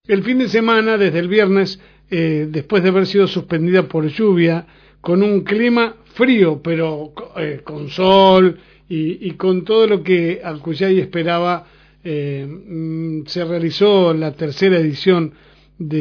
El fin de semana, desde el viernes, después de haber sido suspendida por lluvia, con un clima frío, pero con sol y con todo lo que Alcuyay esperaba, se realizó la tercera edición de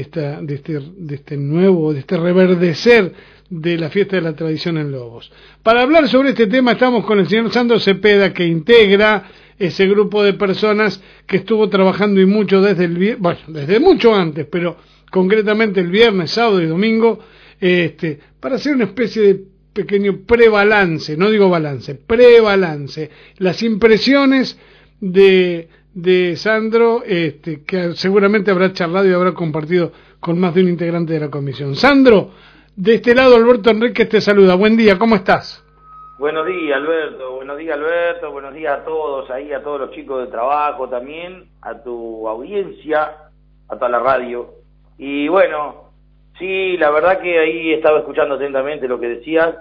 este reverdecer de la fiesta de la tradición en Lobos. Para hablar sobre este tema estamos con el señor Sandro Cepeda, que integra ese grupo de personas que estuvo trabajando y mucho desde mucho antes, pero concretamente el viernes, sábado y domingo, para hacer una especie de pequeño prebalance, no digo balance, prebalance, las impresiones de Sandro, que seguramente habrá charlado y habrá compartido con más de un integrante de la comisión. Sandro, de este lado Alberto Enríquez te saluda. Buen día, ¿cómo estás? Buenos días, Alberto. Buenos días, Alberto. Buenos días a todos, ahí a todos los chicos de trabajo también, a tu audiencia, a toda la radio. Y bueno, sí, la verdad que ahí estaba escuchando atentamente lo que decías.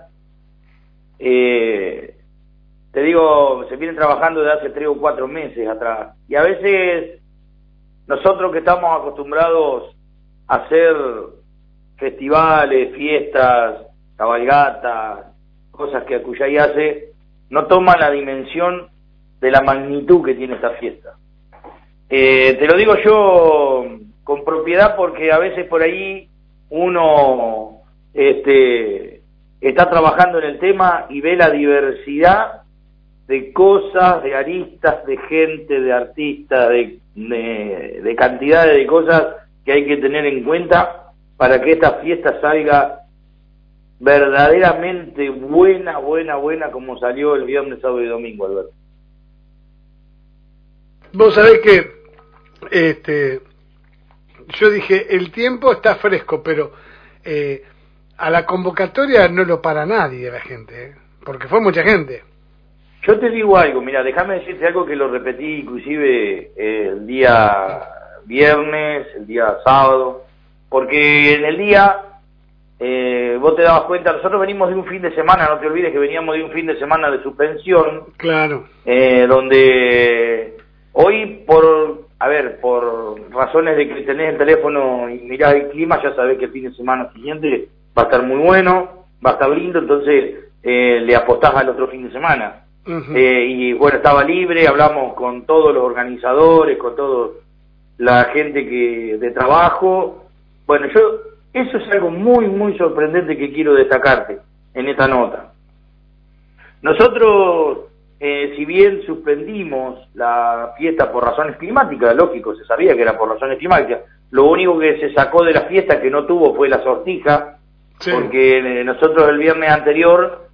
Te digo, se vienen trabajando desde hace 3 o 4 meses atrás. Y a veces nosotros que estamos acostumbrados a hacer festivales, fiestas, cabalgatas, cosas que Alcuyay hace, no toman la dimensión de la magnitud que tiene esta fiesta. Te lo digo yo con propiedad porque a veces por ahí uno está trabajando en el tema y ve la diversidad de cosas, de aristas, de gente, de artistas, de cantidades de cosas que hay que tener en cuenta para que esta fiesta salga verdaderamente buena como salió el viernes, sábado y domingo, Alberto. Vos sabés que yo dije, el tiempo está fresco, pero a la convocatoria no lo para nadie la gente, porque fue mucha gente. Yo te digo algo, mira, déjame decirte algo que lo repetí inclusive el día viernes, el día sábado, porque en el día vos te dabas cuenta, nosotros venimos de un fin de semana, no te olvides que veníamos de un fin de semana de suspensión, claro, donde hoy por razones de que tenés el teléfono y mirás el clima, ya sabés que el fin de semana siguiente va a estar muy bueno, va a estar lindo, entonces le apostás al otro fin de semana. Uh-huh. Y bueno, estaba libre, hablamos con todos los organizadores, con toda la gente de trabajo. Bueno, eso es algo muy sorprendente que quiero destacarte en esta nota. Nosotros, si bien suspendimos la fiesta por razones climáticas, lógico, se sabía que era por razones climáticas, lo único que se sacó de la fiesta que no tuvo fue la sortija, sí, porque nosotros el viernes anterior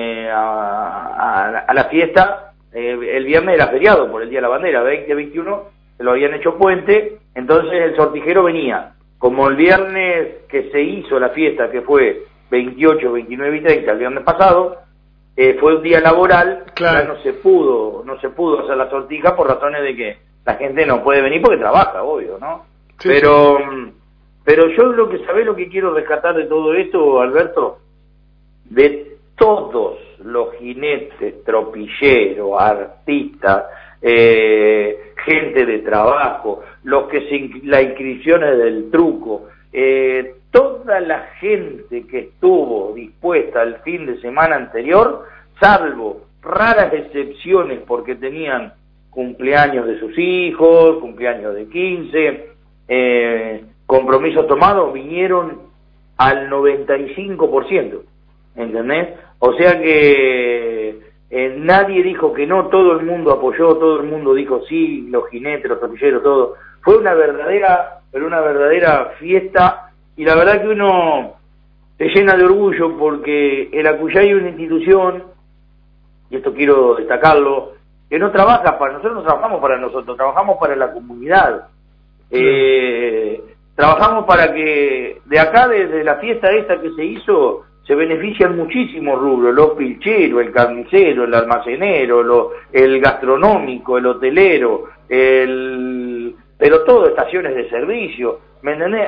a la fiesta, el viernes era feriado por el Día de la Bandera, 20-21, se lo habían hecho puente, entonces el sortijero venía. Como el viernes que se hizo la fiesta, que fue 28, 29 y 30, el viernes pasado, fue un día laboral, claro, ya no se pudo hacer la sortija por razones de que la gente no puede venir porque trabaja, obvio, ¿no? Sí, pero yo lo que quiero rescatar de todo esto, Alberto, de todos los jinetes, tropilleros, artistas, gente de trabajo, las inscripciones del truco, toda la gente que estuvo dispuesta el fin de semana anterior, salvo raras excepciones porque tenían cumpleaños de sus hijos, cumpleaños de 15, compromisos tomados, vinieron al 95%, ¿entendés? O sea que nadie dijo que no, todo el mundo apoyó, todo el mundo dijo sí, los jinetes, los tropilleros, todo. Fue una verdadera fiesta, y la verdad que uno se llena de orgullo porque el Alcuyay es una institución, y esto quiero destacarlo, que no trabaja para nosotros, no trabajamos para nosotros, trabajamos para la comunidad. Trabajamos para que de acá, desde la fiesta esta que se hizo, se benefician muchísimos rubros, los pilcheros, el carnicero, el almacenero, el gastronómico, el hotelero, pero todo, estaciones de servicio, ¿me entendés?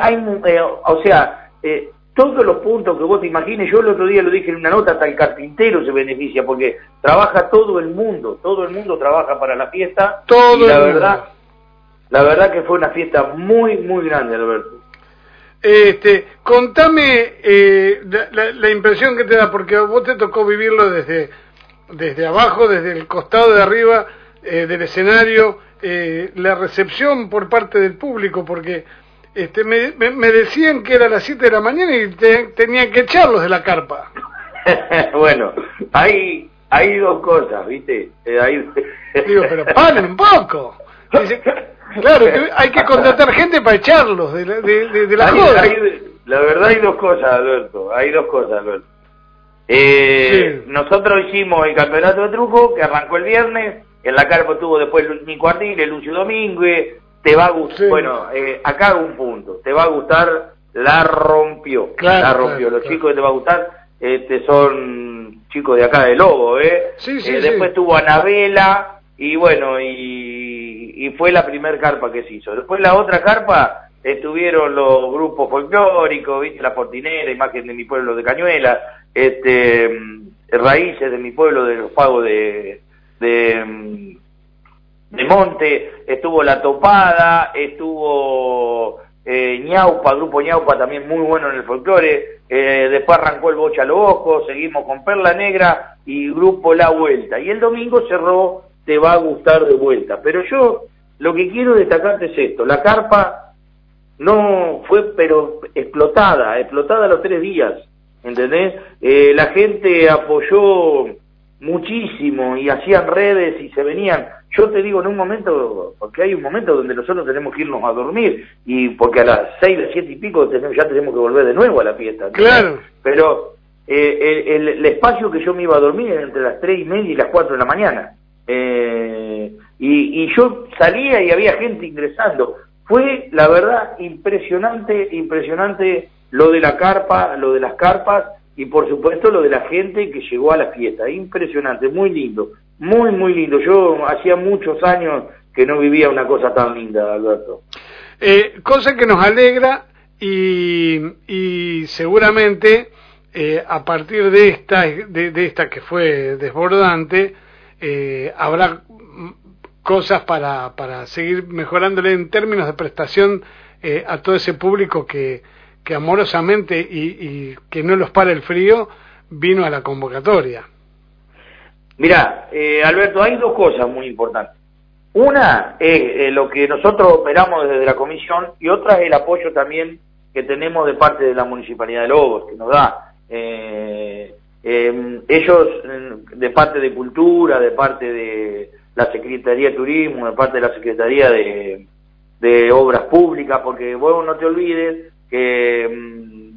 Todos los puntos que vos te imagines, yo el otro día lo dije en una nota, hasta el carpintero se beneficia, porque trabaja todo el mundo trabaja para la fiesta, y La verdad que fue una fiesta muy, muy grande, Alberto. Contame la impresión que te da, porque a vos te tocó vivirlo desde abajo, desde el costado de arriba del escenario, la recepción por parte del público, porque me decían que era a las 7 de la mañana y tenían que echarlos de la carpa. Bueno, hay dos cosas, ¿viste? Digo, pero paren un poco. Dice, claro, hay que contratar gente para echarlos de la joda. La verdad hay dos cosas, Alberto. Sí. Nosotros hicimos el campeonato de truco, que arrancó el viernes. En la carpa tuvo después Nico Ardiles, Lucio Domínguez. Te va a gustar. Sí. Bueno, acá hago un punto. Te va a gustar, la rompió. Claro, la rompió. Los chicos que te va a gustar son chicos de acá de Lobo, Sí, después tuvo Anabela, y bueno, y fue la primer carpa que se hizo. Después la otra carpa estuvieron los grupos folclóricos, ¿viste? La Fortinera, Imagen de mi pueblo de Cañuelas, Raíces de mi pueblo de los Pagos de Monte, estuvo La Topada, estuvo Ñaupa, Grupo Ñaupa también muy bueno en el folclore, después arrancó el Bocha Lobojo, seguimos con Perla Negra y Grupo La Vuelta, y el domingo cerró Te Va a Gustar de Vuelta. Pero yo lo que quiero destacarte es esto: la carpa no fue pero explotada los 3 días, ¿entendés? La gente apoyó muchísimo y hacían redes y se venían. Yo te digo, en un momento, porque hay un momento donde nosotros tenemos que irnos a dormir, y porque a las 6, 7 y pico ya tenemos que volver de nuevo a la fiesta, ¿entendés? Claro. Pero el espacio que yo me iba a dormir era entre las 3:30 y las 4 de la mañana. Y yo salía y había gente ingresando. Fue, la verdad, impresionante lo de la carpa, lo de las carpas, y por supuesto lo de la gente que llegó a la fiesta. Impresionante, muy lindo, muy lindo. Yo hacía muchos años que no vivía una cosa tan linda, Alberto. Cosa que nos alegra, y seguramente a partir de esta que fue desbordante, habrá cosas para seguir mejorándole en términos de prestación a todo ese público que amorosamente y que no los para el frío vino a la convocatoria. Mirá, Alberto, hay dos cosas muy importantes. Una es lo que nosotros operamos desde la comisión, y otra es el apoyo también que tenemos de parte de la Municipalidad de Lobos, que nos da. Ellos, de parte de Cultura, de parte de la Secretaría de Turismo, de parte de la Secretaría de Obras Públicas, porque vos no te olvides que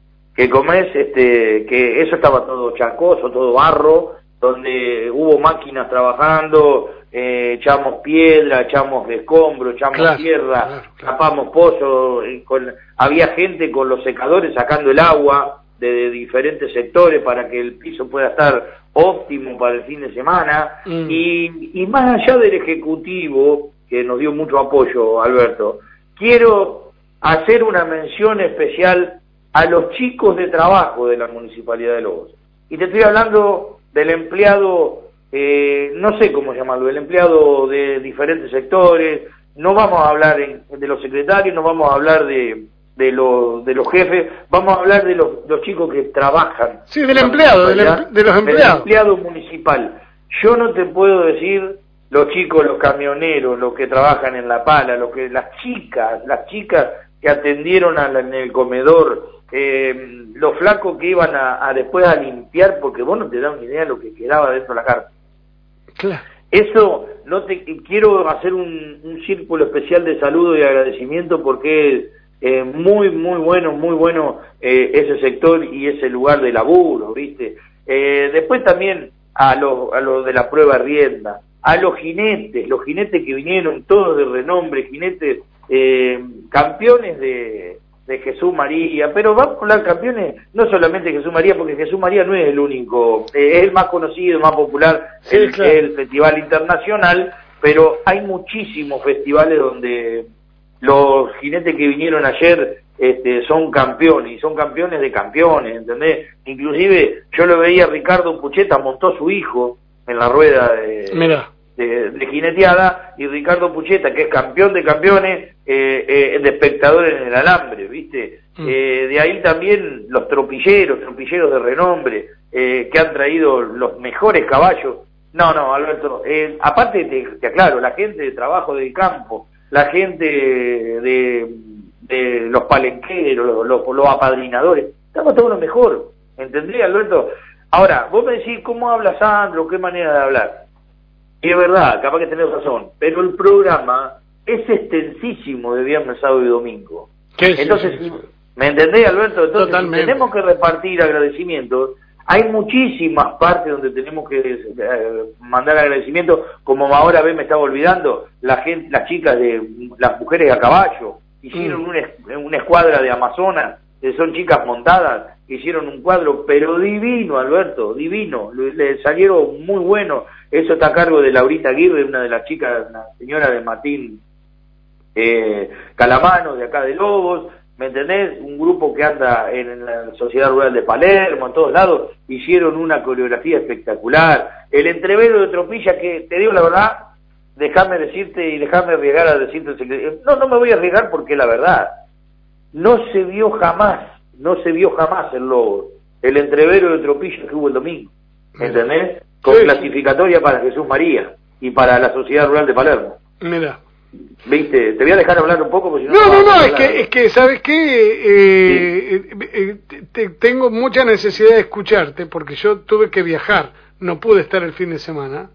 que eso estaba todo chacoso, todo barro, donde hubo máquinas trabajando, echamos piedra, echamos escombro, echamos tierra, tapamos pozos, había gente con los secadores sacando el agua de diferentes sectores para que el piso pueda estar óptimo para el fin de semana, y más allá del Ejecutivo, que nos dio mucho apoyo, Alberto, quiero hacer una mención especial a los chicos de trabajo de la Municipalidad de Lobos. Y te estoy hablando del empleado, no sé cómo llamarlo, el empleado de diferentes sectores. No vamos a hablar de los secretarios, no vamos a hablar de los jefes, vamos a hablar de los chicos que trabajan. Sí, del empleado, de los empleados. Del empleado municipal. Yo no te puedo decir los chicos, los camioneros, los que trabajan en la pala, las chicas que atendieron en el comedor, los flacos que iban a después a limpiar, porque vos no te das una idea de lo que quedaba dentro de la carpa. Claro. Eso, quiero hacer un círculo especial de saludo y agradecimiento, porque es muy bueno ese sector y ese lugar de laburo, ¿viste? Después también a los de la prueba rienda, a los jinetes que vinieron todos de renombre, jinetes campeones de Jesús María, pero vamos a hablar campeones no solamente de Jesús María, porque Jesús María no es el único, es el más conocido, más popular, sí, claro. El Festival Internacional, pero hay muchísimos festivales donde los jinetes que vinieron ayer son campeones, y son campeones de campeones, ¿entendés? Inclusive yo lo veía, Ricardo Pucheta montó a su hijo en la rueda de jineteada, y Ricardo Pucheta, que es campeón de campeones, de espectadores en el alambre, ¿viste? De ahí también los tropilleros de renombre, que han traído los mejores caballos. No, Alberto, aparte te aclaro, la gente de trabajo del campo, la gente de los palenqueros, los apadrinadores, estamos todos lo mejor, ¿entendés, Alberto? Ahora, vos me decís, ¿cómo habla Sandro? ¿Qué manera de hablar? Y es verdad, capaz que tenés razón, pero el programa es extensísimo de viernes, sábado y domingo. Entonces, sí. ¿Me entendés, Alberto? Entonces, si tenemos que repartir agradecimientos, hay muchísimas partes donde tenemos que mandar agradecimientos, como ahora me estaba olvidando, las chicas las mujeres a caballo, hicieron una escuadra de Amazonas, son chicas montadas, hicieron un cuadro, pero divino, Alberto, divino, le salieron muy buenos. Eso está a cargo de Laurita Aguirre, una de las chicas, una señora de Martín Calamano, de acá de Lobos, ¿me entendés? Un grupo que anda en la Sociedad Rural de Palermo, en todos lados, hicieron una coreografía espectacular. El entrevero de Tropilla, que te digo la verdad, déjame decirte y déjame arriesgar a decirte, no me voy a arriesgar porque es la verdad. No se vio jamás el lobo, el entrevero de Tropilla que hubo el domingo, ¿entendés? Con clasificatoria para Jesús María y para la Sociedad Rural de Palermo. Mira. ¿Viste? Te voy a dejar hablar un poco porque si no, es que ¿sabes qué? Tengo mucha necesidad de escucharte porque yo tuve que viajar, no pude estar el fin de semana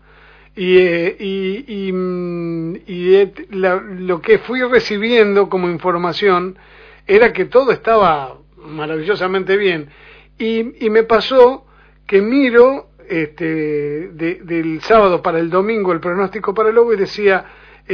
lo que fui recibiendo como información era que todo estaba maravillosamente bien y me pasó que miro del sábado para el domingo el pronóstico para el Lobo y decía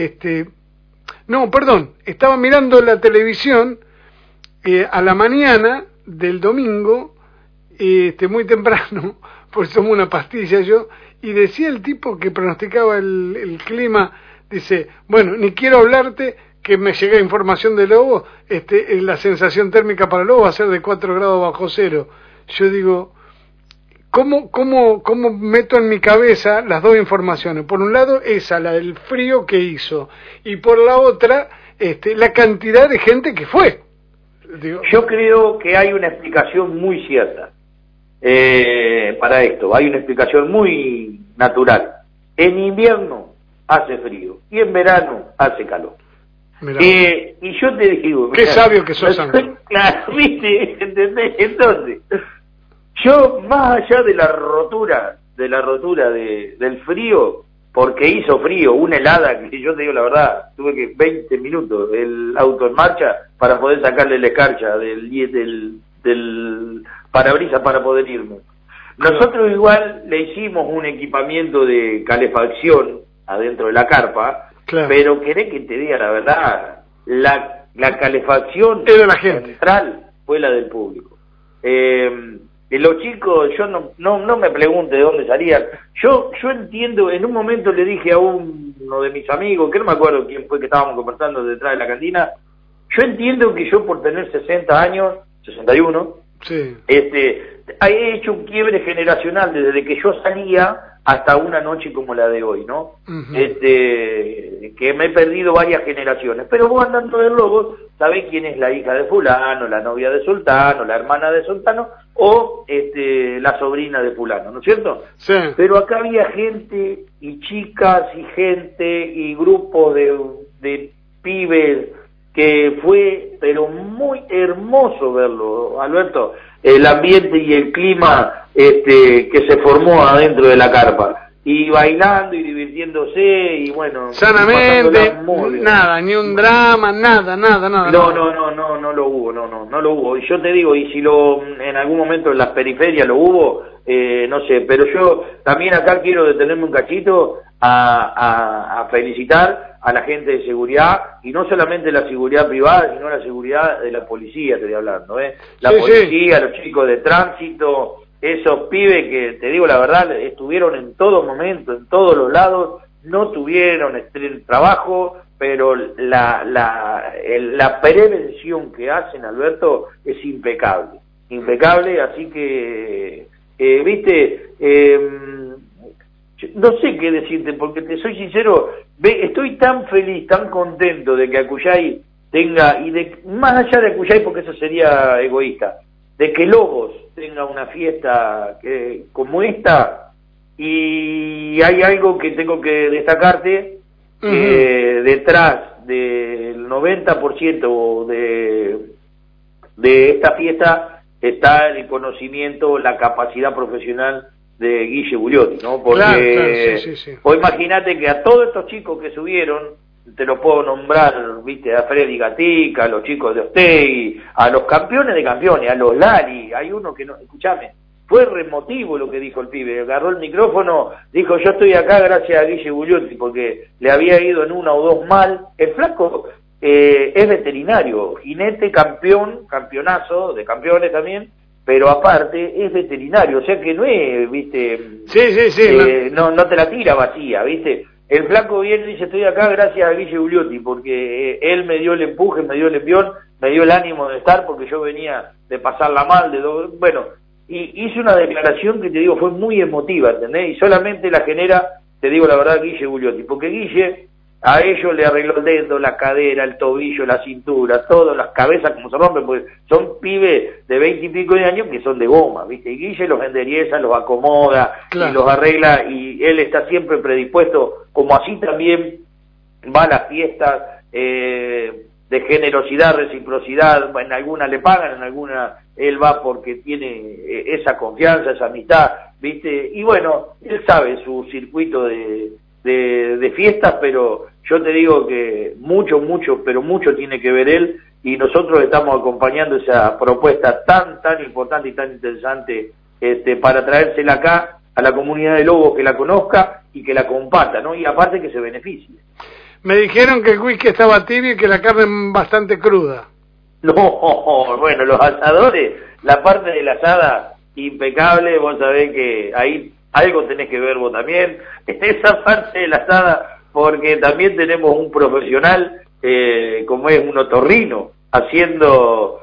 estaba mirando la televisión a la mañana del domingo muy temprano, pues tomo una pastilla yo, y decía el tipo que pronosticaba el clima, dice, bueno, ni quiero hablarte que me llega información de Lobo, la sensación térmica para Lobo va a ser de 4 grados bajo cero. Yo digo, ¿Cómo meto en mi cabeza las dos informaciones? Por un lado, esa, la del frío que hizo, y por la otra, la cantidad de gente que fue. Yo creo que hay una explicación muy cierta para esto, hay una explicación muy natural. En invierno hace frío, y en verano hace calor. Y yo te digo... Qué sabio que sos, Sandro. Claro, ¿viste? ¿Entendés? Entonces... Yo, más allá de la rotura del frío, porque hizo frío, una helada, que yo te digo la verdad, tuve que 20 minutos el auto en marcha para poder sacarle la escarcha del parabrisas para poder irme. Nosotros igual le hicimos un equipamiento de calefacción adentro de la carpa, claro. Pero querés que te diga la verdad, la calefacción central fue la del público. Los chicos, yo no me pregunte de dónde salían. Yo entiendo, en un momento le dije a uno de mis amigos, que no me acuerdo quién fue que estábamos conversando detrás de la cantina, yo entiendo que yo por tener 60 años, 61, sí. He hecho un quiebre generacional desde que yo salía hasta una noche como la de hoy, ¿no? Uh-huh. Que me he perdido varias generaciones. Pero vos andando del Lobo, sabés quién es la hija de fulano, la novia de sultano, la hermana de sultano, o la sobrina de fulano, ¿no es cierto? Sí. Pero acá había gente, y chicas, y gente, y grupos de pibes, que fue, pero muy hermoso verlo, Alberto, el ambiente y el clima que se formó adentro de la carpa, y bailando y divirtiéndose, y bueno, sanamente, nada, ni un drama, nada. No lo hubo, y yo te digo, y si en algún momento en las periferias lo hubo, no sé, pero yo también acá quiero detenerme un cachito a felicitar a la gente de seguridad, y no solamente la seguridad privada, sino la seguridad de la policía, estoy hablando, la policía, los chicos de tránsito, esos pibes que, te digo la verdad, estuvieron en todo momento, en todos los lados, no tuvieron trabajo, pero la prevención que hacen, Alberto, es impecable, así que, viste, no sé qué decirte, porque te soy sincero, estoy tan feliz, tan contento de que Acuyay tenga, y de más allá de Acuyay, porque eso sería egoísta, de que Lobos tenga una fiesta como esta, y hay algo que tengo que destacarte, detrás del 90% de esta fiesta está el conocimiento, la capacidad profesional de Guille Bugliotti, ¿no? Porque claro, sí. Vos imaginate que a todos estos chicos que subieron, te lo puedo nombrar, viste, a Freddy Gatica, a los chicos de Ostegui, a los campeones de campeones, a los Lali, hay uno que no, escuchame, fue remotivo lo que dijo el pibe, agarró el micrófono, dijo yo estoy acá gracias a Guille Bugliotti, porque le había ido en una o dos mal, el flaco es veterinario, jinete, campeonazo, de campeones también, pero aparte es veterinario, o sea que no es, viste, no te la tira vacía, viste. El flaco viene y dice estoy acá gracias a Guille Bugliotti, porque él me dio el empuje, me dio el envión, me dio el ánimo de estar, porque yo venía de pasarla mal, bueno, y hizo una declaración que te digo fue muy emotiva, ¿entendés? Y solamente la genera, te digo la verdad, Guille Bugliotti, porque Guille a ellos le arregló el dedo, la cadera, el tobillo, la cintura, todas las cabezas como se rompen, porque son pibes de 20 y pico de años que son de goma, ¿viste? Y Guille los endereza, los acomoda, y los arregla, y él está siempre predispuesto, como así también va a las fiestas de generosidad, reciprocidad, en algunas le pagan, en algunas él va porque tiene esa confianza, esa amistad, ¿viste? Y bueno, él sabe su circuito de fiestas, pero yo te digo que mucho tiene que ver él, y nosotros estamos acompañando esa propuesta tan importante y tan interesante para traérsela acá a la comunidad de Lobos, que la conozca y que la comparta, ¿no? Y aparte que se beneficie. Me dijeron que el whisky estaba tibio y que la carne bastante cruda. No, bueno, los asadores, la parte de la asada impecable, vos sabés que ahí algo tenés que ver vos también, esa parte de la asada, porque también tenemos un profesional, como es un otorrino, haciendo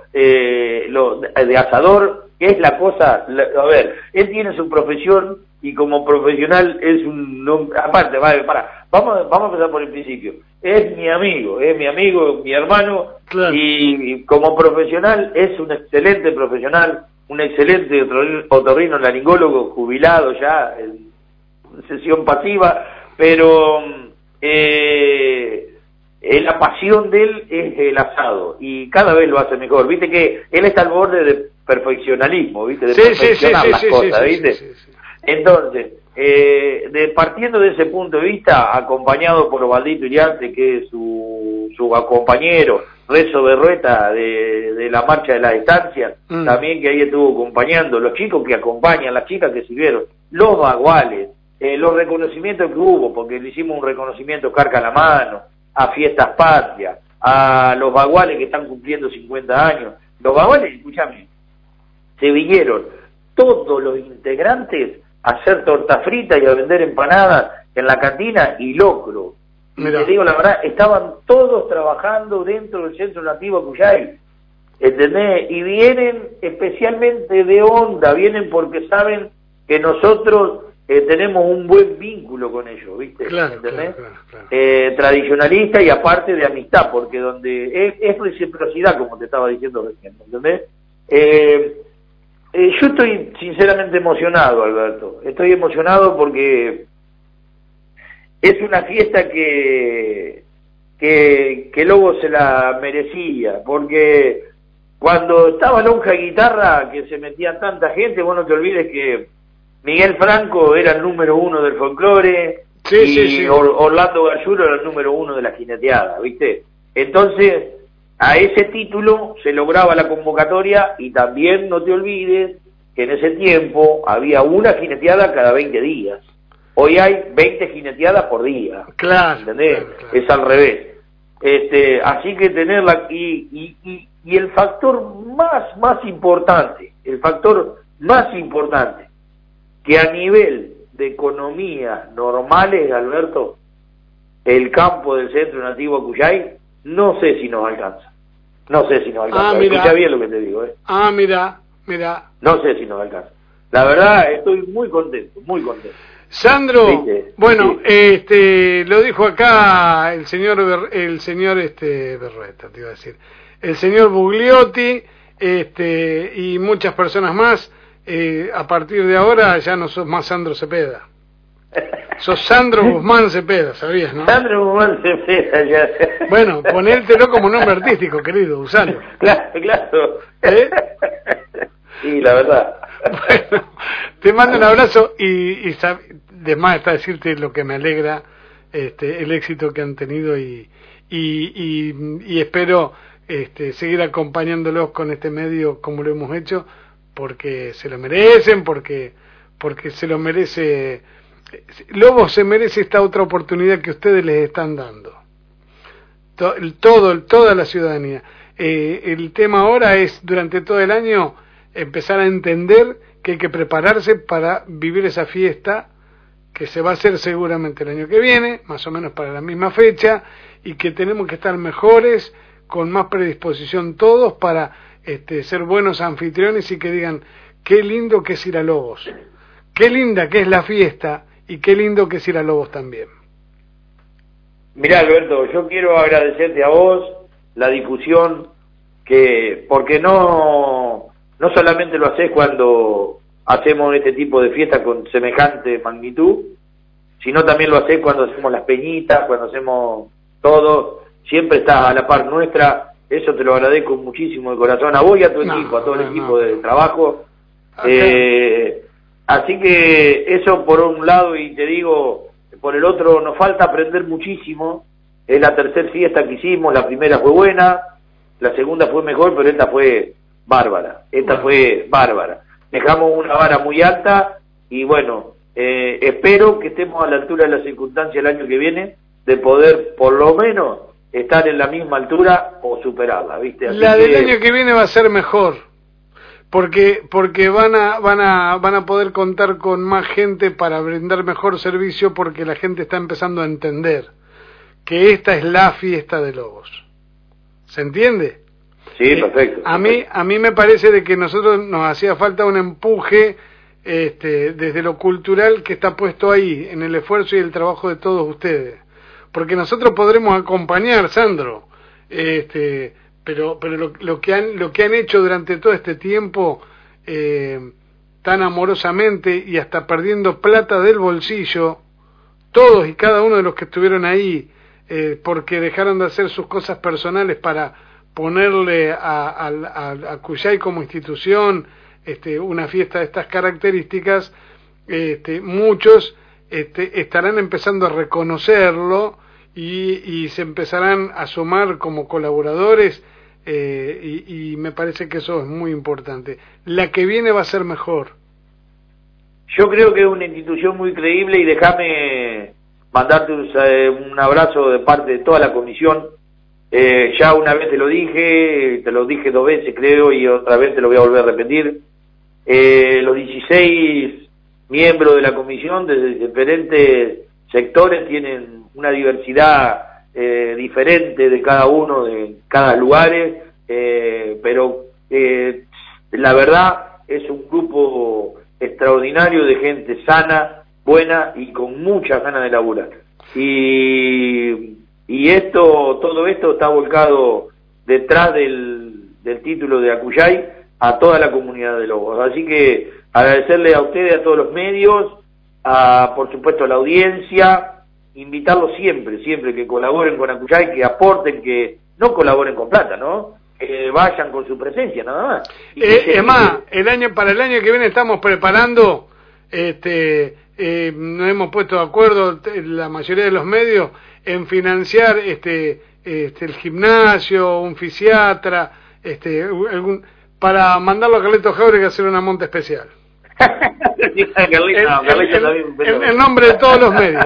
de asador, que es la cosa, a ver, él tiene su profesión, y como profesional es aparte, vamos a empezar por el principio, es mi amigo, mi hermano, claro. Y como profesional es un excelente profesional, un excelente otorrinolaringólogo jubilado ya en sesión pasiva, pero la pasión de él es el asado y cada vez lo hace mejor. Viste que él está al borde de perfeccionalismo, viste, de perfeccionar las cosas, viste. Entonces, partiendo de ese punto de vista, acompañado por Osvaldito Iriarte, que es su compañero, Rezo Berrueta de la marcha de la distancia, también que ahí estuvo acompañando, los chicos que acompañan, las chicas que sirvieron, los baguales, los reconocimientos que hubo, porque le hicimos un reconocimiento carca a la mano, a Fiestas Patrias, a los baguales que están cumpliendo 50 años. Los baguales, escúchame, se vinieron todos los integrantes a hacer torta frita y a vender empanadas en la cantina y locro. Y te digo la verdad, estaban todos trabajando dentro del Centro Nativo Acuyay, ¿entendés? Y vienen especialmente de onda, vienen porque saben que nosotros tenemos un buen vínculo con ellos, ¿viste? Claro, ¿entendés? Claro. Tradicionalista y aparte de amistad, porque donde es reciprocidad, como te estaba diciendo recién, ¿entendés? Yo estoy sinceramente emocionado, Alberto. Estoy emocionado porque es una fiesta que Lobo se la merecía, porque cuando estaba Lonja Guitarra, que se metía tanta gente, vos no te olvides que Miguel Franco era el número 1 del folclore, y Orlando Gallulo era el número 1 de la jineteada, ¿viste? Entonces, a ese título se lograba la convocatoria, y también no te olvides que en ese tiempo había una jineteada cada 20 días. Hoy hay 20 jineteadas por día. Claro. ¿Entendés? Claro. Es al revés. Así que tenerla, y el factor más importante, que a nivel de economía normales, Alberto, el campo del Centro Nativo Acuyay, no sé si nos alcanza. Escucha bien lo que te digo, mira. No sé si nos alcanza. La verdad, estoy muy contento. Sandro, ¿viste? bueno, Sí. lo dijo acá el señor Berrueta, te iba a decir, el señor Bugliotti, y muchas personas más. A partir de ahora ya no sos más Sandro Cepeda, sos Sandro Guzmán Cepeda, ¿sabías, no? Sandro Guzmán Cepeda, ya. Bueno, ponértelo como nombre artístico, querido, usalo. Claro. Sí, la verdad. Bueno, te mando un abrazo y de más está decirte lo que me alegra, el éxito que han tenido y espero seguir acompañándolos con este medio como lo hemos hecho, porque se lo merecen, porque se lo merece. Lobos se merece esta otra oportunidad que ustedes les están dando. Toda la ciudadanía. El tema ahora es, durante todo el año, empezar a entender que hay que prepararse para vivir esa fiesta que se va a hacer seguramente el año que viene, más o menos para la misma fecha, y que tenemos que estar mejores, con más predisposición todos para ser buenos anfitriones y que digan qué lindo que es ir a Lobos, qué linda que es la fiesta y qué lindo que es ir a Lobos también. Mirá, Alberto, yo quiero agradecerte a vos la difusión, porque no solamente lo haces cuando hacemos este tipo de fiestas con semejante magnitud, sino también lo haces cuando hacemos las peñitas, cuando hacemos todo, siempre estás a la par nuestra. Eso te lo agradezco muchísimo de corazón, a vos y a tu equipo, a todo el equipo de trabajo. Así que eso por un lado, y te digo, por el otro, nos falta aprender muchísimo. Es la tercera fiesta que hicimos, la primera fue buena, la segunda fue mejor, pero esta fue bárbara. Dejamos una vara muy alta y bueno, espero que estemos a la altura de las circunstancias el año que viene, de poder por lo menos estar en la misma altura o superarla, ¿viste? Así del año que viene va a ser mejor, porque van a poder contar con más gente para brindar mejor servicio, porque la gente está empezando a entender que esta es la fiesta de Lobos. ¿Se entiende? Sí, perfecto. A mí me parece de que nosotros nos hacía falta un empuje desde lo cultural que está puesto ahí, en el esfuerzo y el trabajo de todos ustedes. Porque nosotros podremos acompañar, Sandro, pero lo que han hecho durante todo este tiempo, tan amorosamente y hasta perdiendo plata del bolsillo, todos y cada uno de los que estuvieron ahí, porque dejaron de hacer sus cosas personales para ponerle a Cuyay como institución una fiesta de estas características, muchos estarán empezando a reconocerlo y se empezarán a sumar como colaboradores, y me parece que eso es muy importante. La que viene va a ser mejor. Yo creo que es una institución muy creíble, y déjame mandarte un abrazo de parte de toda la comisión. Ya una vez te lo dije 2 veces creo, y otra vez te lo voy a volver a repetir. Los 16 miembros de la comisión de diferentes sectores tienen una diversidad diferente de cada uno, de cada lugar, pero la verdad es un grupo extraordinario de gente sana, buena y con muchas ganas de laburar. Y todo esto está volcado detrás del título de Acuyay a toda la comunidad de Lobos. Así que agradecerle a ustedes, a todos los medios, por supuesto a la audiencia, invitarlos siempre que colaboren con Acuyay, que aporten, que no colaboren con plata, ¿no? Que vayan con su presencia, nada más. Es más, para el año que viene estamos preparando, nos hemos puesto de acuerdo la mayoría de los medios en financiar el gimnasio, un fisiatra, para mandarlo a Carleto Jauregui a hacer una monta especial. En nombre de todos los medios,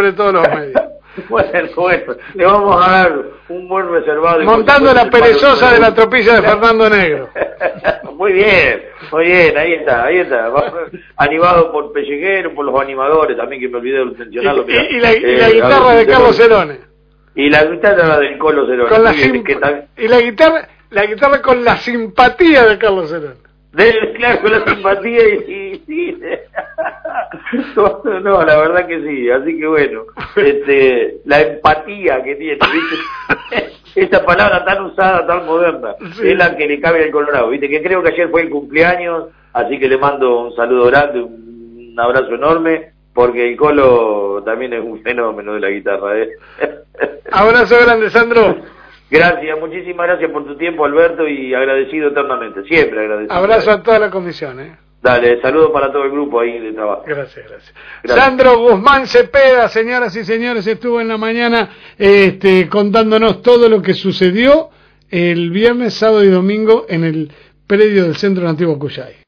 Bueno, le vamos a dar un buen reservado. Montando la perezosa de la tropilla de Fernando Negro. Muy bien, ahí está. Animado por Pelleguero, por los animadores también, que me olvidé de mencionarlo. Y la guitarra de Carlos Cerone. Y la guitarra del Colo Cerone. Y la guitarra con la simpatía de Carlos Cerone. Claro, con la simpatía y No, la verdad que sí, así que bueno, la empatía que tiene, ¿viste? Esta palabra tan usada, tan moderna, sí, es la que le cabe al Colorado, ¿viste? Que creo que ayer fue el cumpleaños, así que le mando un saludo grande, un abrazo enorme, porque el Colo también es un fenómeno de la guitarra, ¿eh? Abrazo grande, Sandro. Gracias, muchísimas gracias por tu tiempo, Alberto, y agradecido eternamente, siempre agradecido. Abrazo a toda la comisión, ¿eh? Dale, saludos para todo el grupo ahí de trabajo. Gracias. Sandro Guzmán Cepeda, señoras y señores, estuvo en la mañana contándonos todo lo que sucedió el viernes, sábado y domingo en el predio del Centro Nativo Cuyay.